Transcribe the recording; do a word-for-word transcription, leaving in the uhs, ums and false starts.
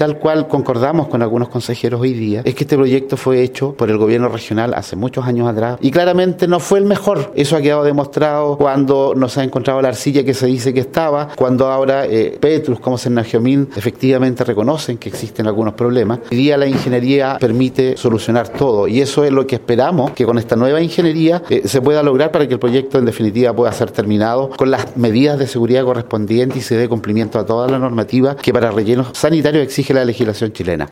tal cual concordamos con algunos consejeros hoy día, es que este proyecto fue hecho por el gobierno regional hace muchos años atrás y claramente no fue el mejor. Eso ha quedado demostrado cuando nos ha encontrado la arcilla que se dice que estaba, cuando ahora eh, Petrus como Senagiomin efectivamente reconocen que existen algunos problemas. Hoy día la ingeniería permite solucionar todo y eso es lo que esperamos que con esta nueva ingeniería eh, se pueda lograr para que el proyecto en definitiva pueda ser terminado con las medidas de seguridad correspondientes y se dé cumplimiento a toda la normativa que para rellenos sanitarios exige la legislación chilena.